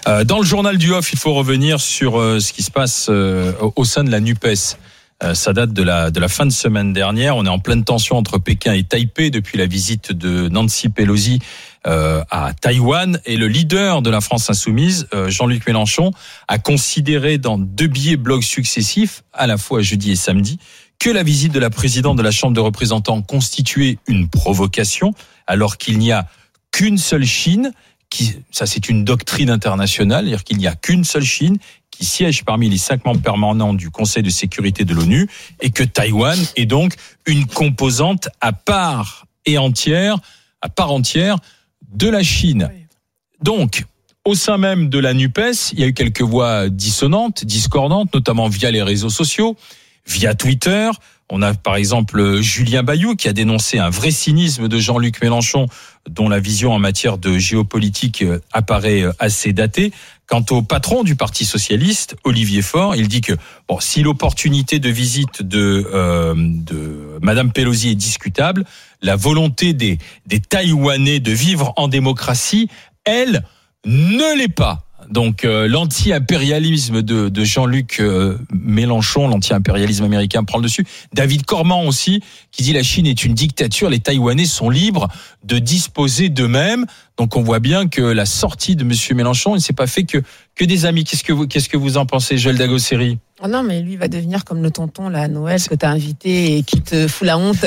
Dans le journal du Off, il faut revenir sur ce qui se passe au sein de la NUPES. Ça date de la fin de semaine dernière. On est en pleine tension entre Pékin et Taipei depuis la visite de Nancy Pelosi à Taïwan. Et le leader de la France insoumise, Jean-Luc Mélenchon, a considéré dans 2 billets blogs successifs, à la fois jeudi et samedi, que la visite de la présidente de la Chambre des représentants constituait une provocation, alors qu'il n'y a qu'une seule Chine. Ça, c'est une doctrine internationale, c'est-à-dire qu'il n'y a qu'une seule Chine qui siège parmi les 5 membres permanents du Conseil de sécurité de l'ONU et que Taïwan est donc une composante à part entière de la Chine. Donc, au sein même de la NUPES, il y a eu quelques voix dissonantes, discordantes, notamment via les réseaux sociaux, via Twitter. On a par exemple Julien Bayou qui a dénoncé un vrai cynisme de Jean-Luc Mélenchon, dont la vision en matière de géopolitique apparaît assez datée. Quant au patron du Parti socialiste, Olivier Faure, il dit que si l'opportunité de visite de Madame Pelosi est discutable, la volonté des Taïwanais de vivre en démocratie, elle, ne l'est pas. Donc l'anti-impérialisme de Jean-Luc Mélenchon, l'anti-impérialisme américain prend le dessus. David Corman aussi, qui dit la Chine est une dictature, les Taïwanais sont libres de disposer d'eux-mêmes. Donc on voit bien que la sortie de Monsieur Mélenchon, il ne s'est pas fait que des amis. Qu'est-ce que vous en pensez, Joël Dagosseri? Oh non, mais lui va devenir comme le tonton là à Noël que t'as invité et qui te fout la honte,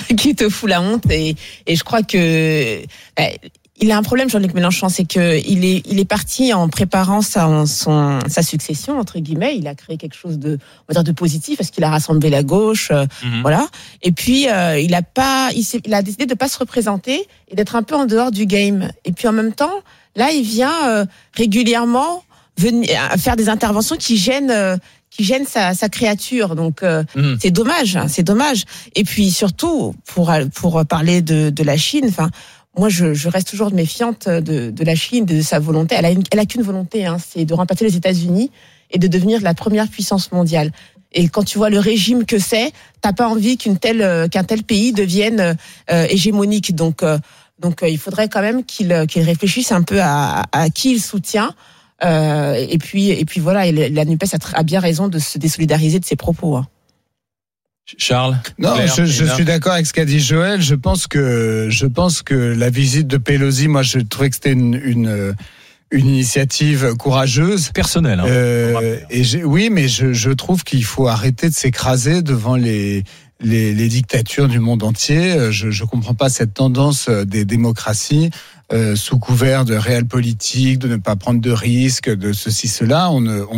et je crois que il a un problème, Jean-Luc Mélenchon, c'est que il est parti en préparant sa succession entre guillemets. Il a créé quelque chose de, on va dire, de positif parce qu'il a rassemblé la gauche, voilà. Et puis il a décidé de pas se représenter et d'être un peu en dehors du game. Et puis en même temps, là, il vient régulièrement faire des interventions qui gênent sa créature. Donc c'est dommage. Et puis surtout pour parler de la Chine, enfin. Moi, je reste toujours méfiante de la Chine, de sa volonté. Elle a qu'une volonté, c'est de remplacer les États-Unis et de devenir la première puissance mondiale. Et quand tu vois le régime que c'est, t'as pas envie qu'un tel pays devienne hégémonique. Donc, il faudrait quand même qu'il réfléchisse un peu à qui il soutient. Et puis voilà. Et la NUPES a bien raison de se désolidariser de ses propos. Charles? Non, Claire, je suis d'accord avec ce qu'a dit Joël. Je pense que la visite de Pelosi, moi, je trouvais que c'était une initiative courageuse. Personnelle. Oui, mais je trouve qu'il faut arrêter de s'écraser devant les dictatures du monde entier. Je comprends pas cette tendance des démocraties sous couvert de réel politique, de ne pas prendre de risques, de ceci, cela.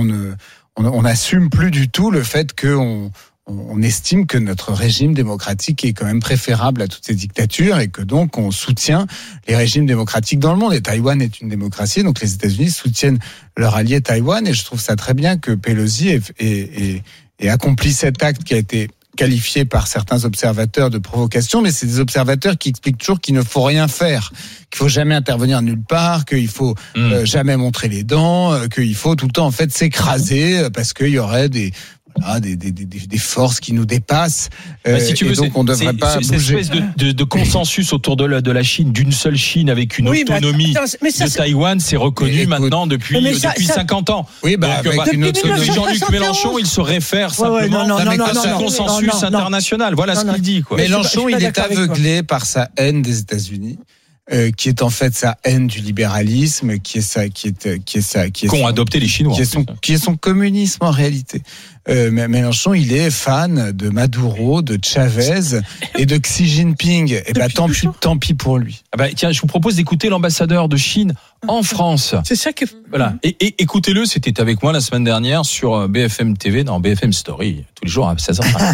On n'assume plus du tout le fait on estime que notre régime démocratique est quand même préférable à toutes ces dictatures et que donc on soutient les régimes démocratiques dans le monde. Et Taïwan est une démocratie, donc les États-Unis soutiennent leur allié Taïwan. Et je trouve ça très bien que Pelosi ait accompli cet acte qui a été qualifié par certains observateurs de provocation, mais c'est des observateurs qui expliquent toujours qu'il ne faut rien faire, qu'il faut jamais intervenir nulle part, qu'il faut jamais montrer les dents, qu'il faut tout le temps en fait s'écraser parce qu'il y aurait des forces qui nous dépassent. Si tu veux, donc on ne devrait pas bouger. Cette espèce de consensus autour de la Chine, d'une seule Chine avec une autonomie de Taïwan, c'est reconnu maintenant depuis 50 ans. Oui, avec une autonomie. Jean-Luc Mélenchon, il se réfère simplement à ce consensus international. Voilà ce qu'il dit. Mélenchon, il est aveuglé par sa haine des États-Unis. Qui est en fait sa haine du libéralisme, qu'ont adopté les Chinois, qui est son communisme en réalité. Mélenchon, il est fan de Maduro, de Chavez et de Xi Jinping. Et tant pis pour lui. Tiens, je vous propose d'écouter l'ambassadeur de Chine en France. C'est ça que voilà. Et écoutez-le, c'était avec moi la semaine dernière sur BFM TV dans BFM Story tous les jours à 16h30.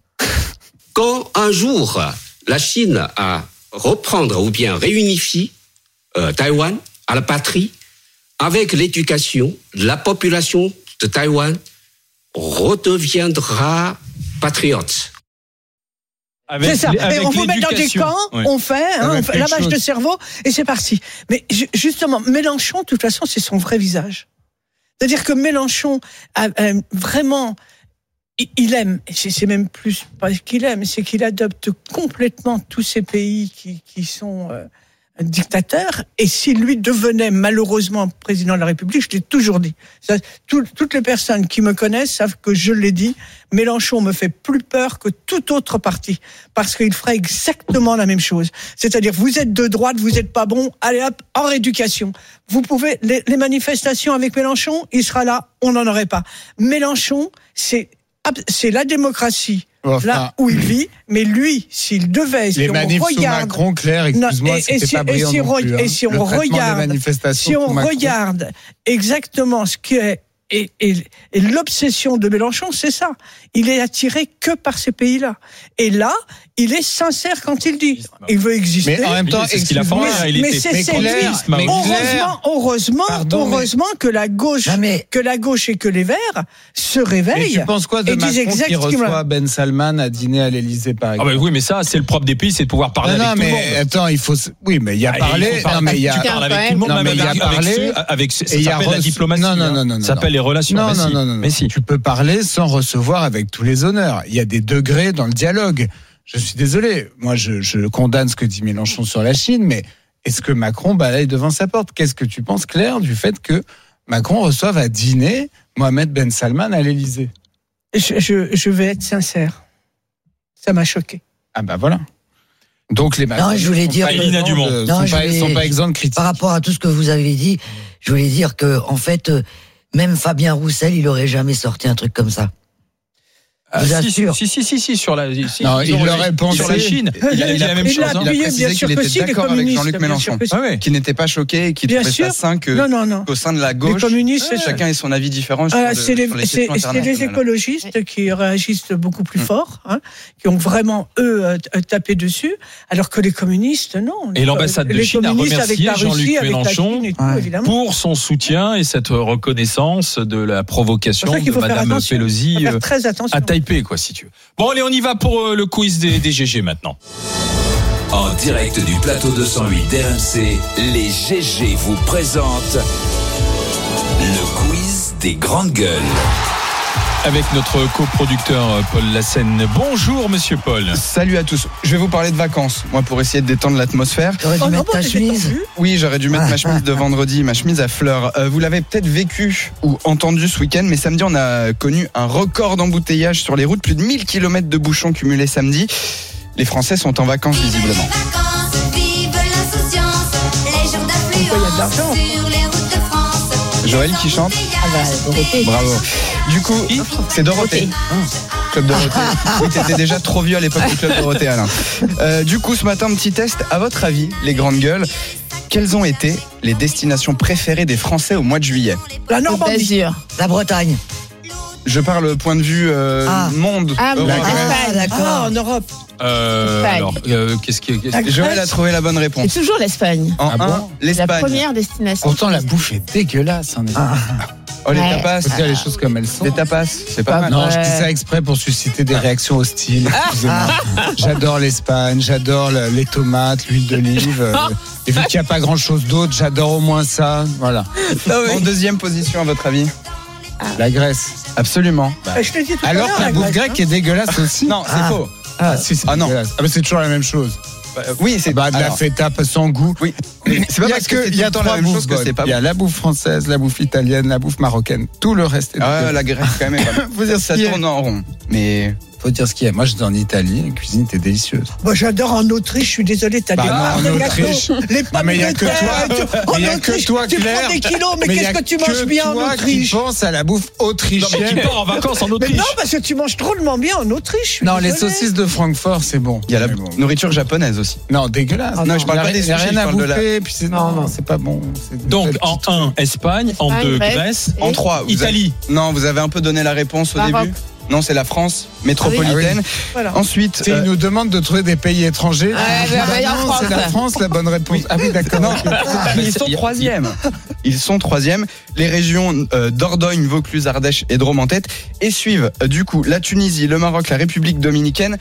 Quand un jour la Chine a reprendre ou bien réunifier Taïwan à la patrie, avec l'éducation, la population de Taïwan redeviendra patriote. C'est ça. Et on vous met dans des camps, on fait lavage de cerveau et c'est parti. Mais justement, Mélenchon, de toute façon, c'est son vrai visage. C'est-à-dire que Mélenchon a vraiment... Il aime, c'est même plus pas qu'il aime, c'est qu'il adopte complètement tous ces pays qui sont dictateur, et s'il lui devenait malheureusement président de la République, je l'ai toujours dit. Toutes les personnes qui me connaissent savent que je l'ai dit, Mélenchon me fait plus peur que tout autre parti, parce qu'il ferait exactement la même chose. C'est-à-dire, vous êtes de droite, vous n'êtes pas bon, allez hop, en rééducation. Vous pouvez, les manifestations avec Mélenchon, il sera là, on n'en aurait pas. Mélenchon, c'est la démocratie. Là où il vit, mais lui, s'il devait, si les on manifs regarde, sous Macron, Claire, excuse-moi, c'était pas brillant non plus. Et si on regarde exactement ce qui est et l'obsession de Mélenchon, c'est ça. Il est attiré que par ces pays-là. Et là, il est sincère quand il dit. Il veut exister. Mais en même temps, c'est ce qu'il a fait. Mais c'est heureusement que la gauche et que les Verts se réveillent. Et tu penses quoi de Macron qui reçoit Ben Salman à dîner à l'Élysée, par exemple? Ah bah oui, mais ça, c'est le propre des pays, c'est de pouvoir parler avec tout le monde. Non, mais attends, il faut. Oui, mais il y a parlé. Tu parles avec tout le monde, même avec. Ça s'appelle la diplomatie. Non. Ça s'appelle les relations. Non. Mais si. Tu peux parler sans recevoir avec tous les honneurs. Il y a des degrés dans le dialogue. Je suis désolé. Moi, je condamne ce que dit Mélenchon sur la Chine, mais est-ce que Macron balaye devant sa porte? Qu'est-ce que tu penses, Claire, du fait que Macron reçoive à dîner Mohamed Ben Salman à l'Élysée? Je vais être sincère. Ça m'a choqué. Ah bah voilà. Donc les non, je voulais dire sont pas exempts de critiques. Par rapport à tout ce que vous avez dit, je voulais dire que en fait, même Fabien Roussel, il aurait jamais sorti un truc comme ça. Si, sur la. Non, il l'aurait pensé sur la Chine. Il a la même chose. Il a précisé qu'il était d'accord avec Jean-Luc Mélenchon, qui n'était pas choqué et qui trouvait ça sain qu'au sein de la gauche, chacun ait son avis différent. C'est les écologistes qui réagissent beaucoup plus fort, qui ont vraiment eux tapé dessus, alors que les communistes non. Et l'ambassade de Chine a remercié Jean-Luc Mélenchon pour son soutien et cette reconnaissance de la provocation de Madame Pelosi à Taipei, quoi, si tu veux. Bon, allez, on y va pour le quiz des GG maintenant. En direct du plateau 208 d'RMC, les GG vous présentent le quiz des grandes gueules. Avec notre coproducteur Paul Lassène. Bonjour, monsieur Paul. Salut à tous. Je vais vous parler de vacances, moi, pour essayer de détendre l'atmosphère. T'aurais dû mettre ta chemise. Oui, j'aurais dû mettre ma chemise de vendredi, ma chemise à fleurs. Vous l'avez peut-être vécu ou entendu ce week-end, mais samedi, on a connu un record d'embouteillage sur les routes. Plus de 1000 km de bouchons cumulés samedi. Les Français sont en vacances, visiblement. Joël qui chante. Ah bah, Dorothée. Bravo. Du coup, c'est Dorothée. Club Dorothée. Oui, t'étais déjà trop vieux à l'époque du Club Dorothée, Alain. Du coup, ce matin, petit test. À votre avis, les grandes gueules, quelles ont été les destinations préférées des Français au mois de juillet? La Normandie. La Bretagne. Je parle point de vue monde. D'accord, en Europe. Alors, qu'est-ce qui Joël a trouvé la bonne réponse. C'est toujours l'Espagne. L'Espagne. La première destination. Pourtant, la bouffe est dégueulasse. Oh, les tapas. Faut dire les choses comme elles sont. Les tapas, c'est pas mal. Non, je dis ça exprès pour susciter des réactions hostiles. Excusez-moi. J'adore l'Espagne, j'adore les tomates, l'huile d'olive. Et vu qu'il n'y a pas grand-chose d'autre, j'adore au moins ça. Voilà. En deuxième position, à votre avis? La Grèce. Absolument. Je te dis tout alors que la bouffe grecque est dégueulasse aussi. Non, c'est faux. Si, c'est dégueulasse. Ah, mais c'est toujours la même chose. Oui, c'est de la feta sans goût. Oui. C'est pas parce que il y a la même chose que c'est pas. Il y a la bouffe française, la bouffe italienne, la bouffe marocaine. Tout le reste est la Grèce quand même. Faut dire ça tourne en rond. Mais faut dire ce qu'il y a. Moi, j'étais en Italie, la cuisine était délicieuse. Moi, j'adore en Autriche. Je suis désolé, t'as des en Autriche. Les pommes mais il y a de que terre. toi. Il y a que toi, tu Claire. prends des kilos, mais qu'est-ce que tu manges bien en Autriche? Tu penses à la bouffe autrichienne. Non, mais tu pars en vacances en Autriche. Mais non, parce que tu manges drôlement bien en Autriche. Non, les saucisses de Francfort, c'est bon. Il y a la nourriture japonaise aussi. Non, dégueulasse. Non, je parle pas des sushis. Il n'y a rien à bouffer. Non, c'est pas bon. Donc, en 1, Espagne. En 2, Grèce. En 3, Italie. Non, vous avez un peu donné la réponse au début. Non, c'est la France métropolitaine. Voilà. Ensuite, il nous demande de trouver des pays étrangers. C'est la France la bonne réponse. Ah oui, d'accord. Non, ils sont troisième. Ils sont troisième. Les régions Dordogne, Vaucluse, Ardèche et Drôme en tête. Et suivent du coup la Tunisie, le Maroc, la République dominicaine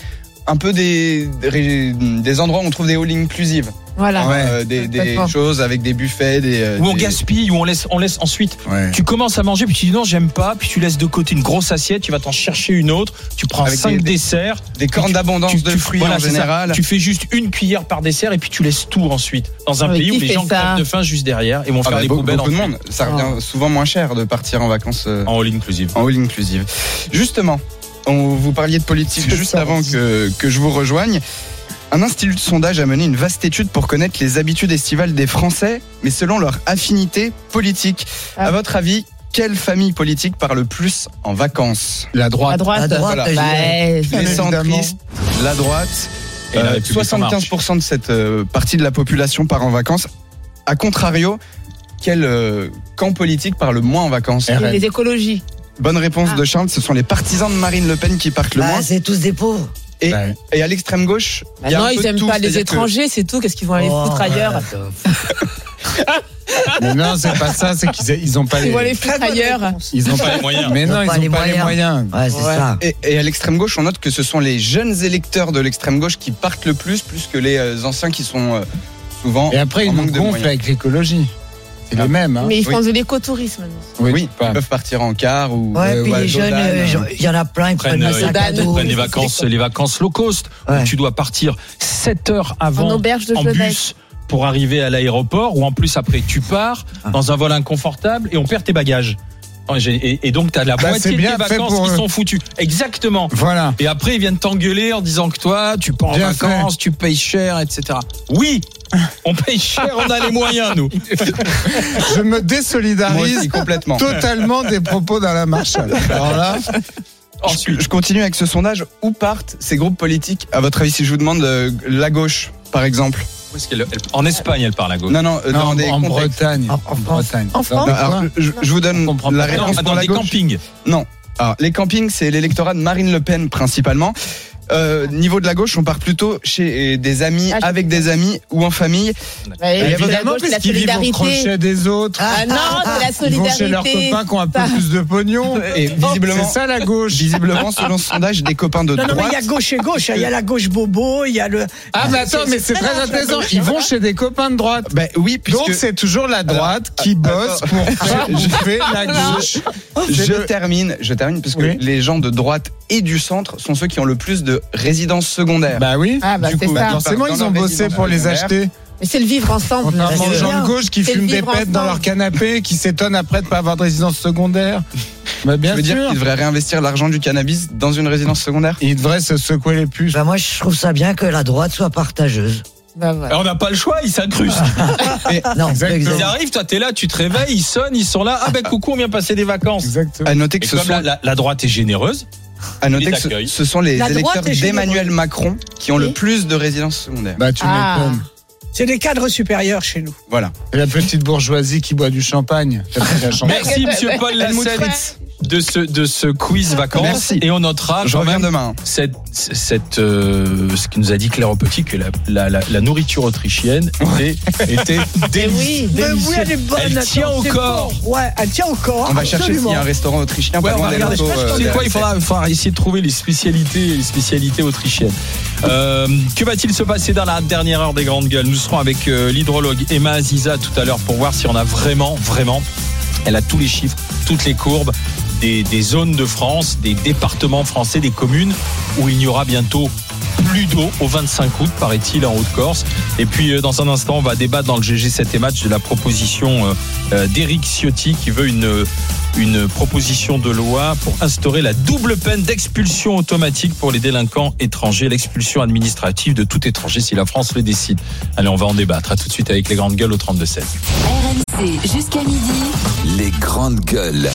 un peu des endroits où on trouve des halls inclusives. Voilà. Des choses avec des buffets, où on gaspille, où on laisse ensuite. Ouais. Tu commences à manger, puis tu dis non, j'aime pas, puis tu laisses de côté une grosse assiette, tu vas t'en chercher une autre, tu prends Avec 5 desserts. Des cornes d'abondance de fruits en c'est ça. général. Tu fais juste une cuillère par dessert et puis tu laisses tout ensuite. Dans un pays où les gens crèvent de faim juste derrière et vont faire les poubelles. Beaucoup de monde. Ça revient souvent moins cher de partir en vacances en all inclusive. En all inclusive. Justement, vous parliez de politique juste avant que je vous rejoigne. Un institut de sondage a mené une vaste étude pour connaître les habitudes estivales des Français, mais selon leur affinité politique. À votre avis, quelle famille politique part le plus en vacances ? La droite. Voilà. Les centristes, la droite. Et la République 75% de cette partie de la population part en vacances. A contrario, quel camp politique part le moins en vacances ? Les écologies. Bonne réponse de Charles, ce sont les partisans de Marine Le Pen qui partent le moins. C'est tous des pauvres. Et à l'extrême gauche, il y a non, un peu ils de aiment tout, pas les c'est-à-dire étrangers, c'est tout. Qu'est-ce qu'ils vont aller foutre ailleurs ? Mais non, c'est pas ça, c'est qu'ils ont pas Ils vont aller foutre ailleurs. Ils ont pas les moyens. Mais non, ils ont pas les moyens. Ouais, c'est ça. Et à l'extrême gauche, on note que ce sont les jeunes électeurs de l'extrême gauche qui partent le plus que les anciens qui sont souvent. Et après, ils nous gonflent avec l'écologie. C'est les mêmes. Hein. Mais ils font de l'écotourisme. Oui, ils peuvent partir en car ou. Ouais, puis les jeunes, il y en a plein, ils prennent le sac à dos. Prennent les vacances low cost. Où tu dois partir 7 heures avant en bus pour arriver à l'aéroport, ou en plus après tu pars dans un vol inconfortable et on perd tes bagages. Et donc tu as la moitié des vacances qui sont foutues. Exactement. Voilà. Et après ils viennent t'engueuler en disant que toi tu pars en vacances, tu payes cher, etc. Oui, on paye cher, on a les moyens nous. Je me désolidarise complètement totalement des propos d'Alain Marchal. Alors là. Ensuite, je continue avec ce sondage. Où partent ces groupes politiques, à votre avis, si je vous demande la gauche, par exemple? Où est-ce en Espagne, elle parle à gauche. Non, en Bretagne. En Bretagne. En France. Alors, je vous donne la réponse pour la des gauche. Campings. Non. Alors, les campings, c'est l'électorat de Marine Le Pen principalement. Niveau de la gauche, on part plutôt chez des amis, avec des amis ou en famille. Évidemment, parce qu'ils vivent au crochet des autres. Ah non, c'est la solidarité. Ils vont chez leurs copains qui ont un peu plus de pognon. Et visiblement, c'est ça la gauche. Visiblement, selon ce sondage, des copains de droite. Non, mais il y a gauche et gauche. Il y a la gauche bobo, il y a le. Ah, mais attends, mais c'est très intéressant. Ils vont chez des copains de droite. Oui, donc c'est toujours la droite qui bosse pour faire bouffer la gauche. Je termine, parce que les gens de droite et du centre sont ceux qui ont le plus de résidences secondaires. Bah oui. Du coup, forcément, ils ont bossé pour les acheter. Mais c'est le vivre ensemble. On a des gens de gauche qui fument des pètes dans leur canapé, qui s'étonnent après de pas avoir de résidence secondaire. Bah bien sûr. dire qu'ils devraient réinvestir l'argent du cannabis dans une résidence secondaire. Ils devraient se secouer les puces. Moi, je trouve ça bien que la droite soit partageuse. On n'a pas le choix, ils s'incrustent. Non, ils arrivent, toi t'es là, tu te réveilles, ils sonnent, ils sont là. Ah coucou, on vient passer des vacances. Exactement. À noter que la droite est généreuse. À noter que ce sont les électeurs d'Emmanuel Macron qui ont le plus de résidences secondaires. Bah tu m'étonnes. C'est des cadres supérieurs chez nous. Voilà. Et la petite bourgeoisie qui boit du champagne. Merci monsieur Paul Lassel de ce quiz vacances. Merci. Et on notera je reviens demain. Ce qui nous a dit Claire Petit, que la nourriture autrichienne était délicieuse. Oui, elle est bonne. Elle tient au corps. Ouais, elle tient au corps. On va chercher s'il y a un restaurant autrichien. Ouais, on va regarder. C'est quoi? Il faudra essayer de trouver les spécialités autrichiennes. Que va-t-il se passer dans la dernière heure des grandes gueules? Nous serons avec l'hydrologue Emma Aziza tout à l'heure pour voir si on a vraiment, elle a tous les chiffres, toutes les courbes des zones de France, des départements français, des communes où il n'y aura bientôt plus d'eau au 25 août, paraît-il, en Haute-Corse. Et puis, dans un instant, on va débattre dans le GG 7 et match de la proposition d'Éric Ciotti qui veut une proposition de loi pour instaurer la double peine d'expulsion automatique pour les délinquants étrangers, l'expulsion administrative de tout étranger si la France le décide. Allez, on va en débattre. À tout de suite avec les grandes gueules au 32-16. RMC jusqu'à midi. Les grandes gueules.